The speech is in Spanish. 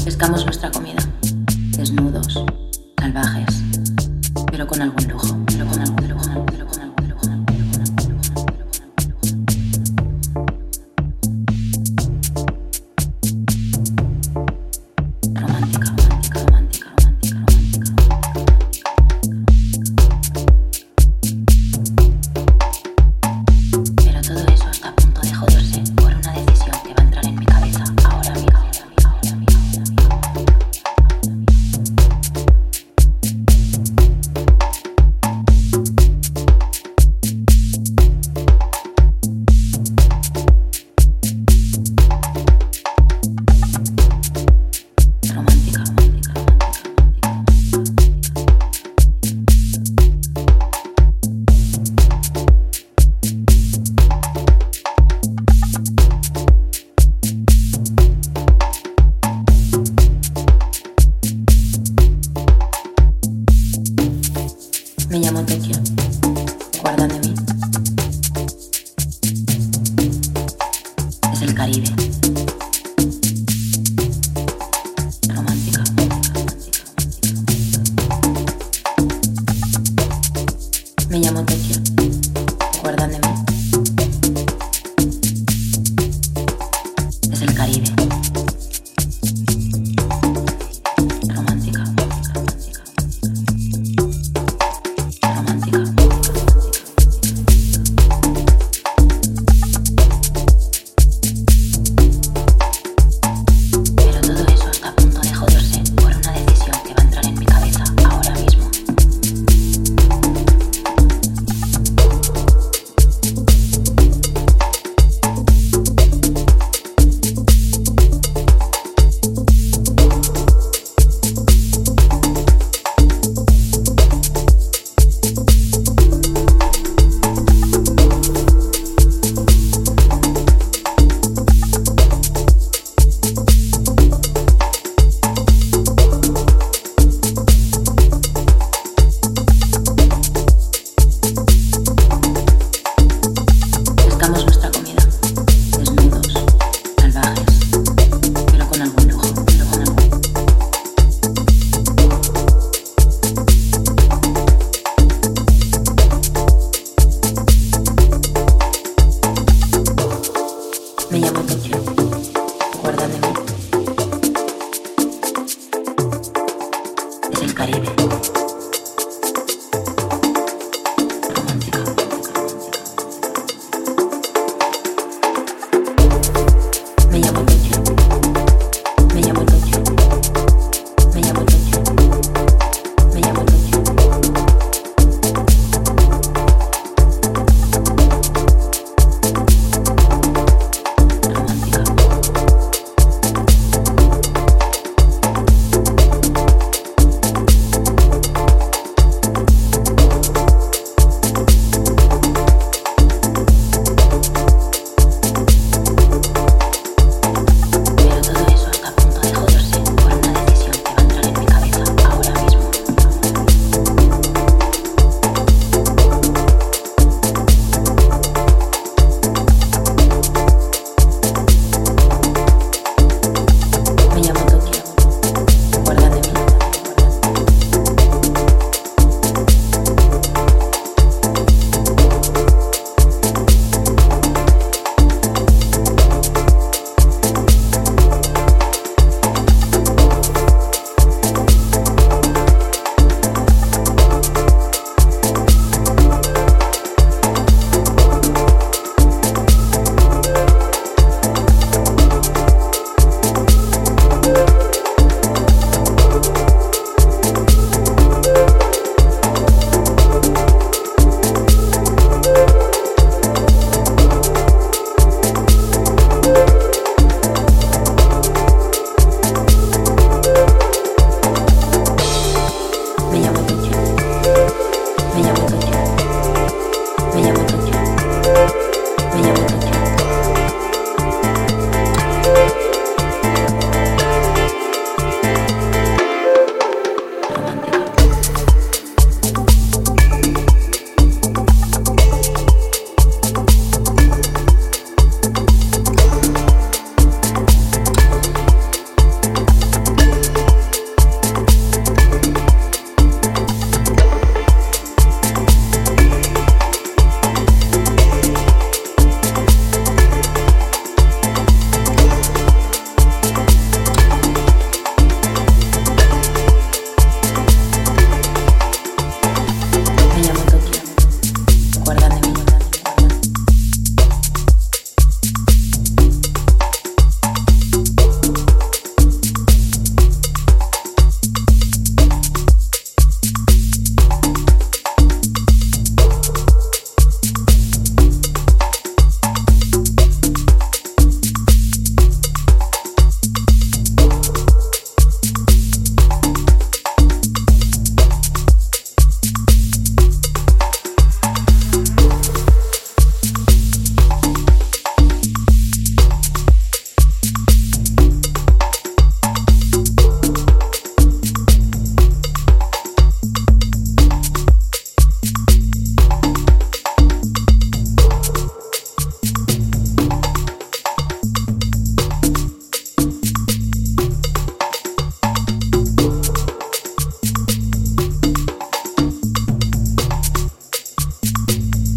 Pescamos nuestra comida, desnudos, salvajes, pero con algún lujo, pero con algún lujo, pero con algún lujo, pero con algún lujo. Romántica, romántica, romántica, romántica, romántica. Pero todo eso está a punto de joderse por una decisión que va a entrar en mi cabeza ahora mismo. Romántica, romántica, romántica, Me llamo Tokio, guardan de mí. Es el Caribe. Romántica, romántica, romántica, romántica. Me llamo Tokio, guardan de mí. Es el Caribe. Romántica, romántica, romántica, romántica. Pero todo eso está a punto de joderse por una decisión que va a entrar en mi cabeza ahora mismo. Pescamos nuestra comida, desnudos, salvajes, pero con algún lujo, pero con algún. Me llamo Tokio, guardan de mí. Es el Caribe.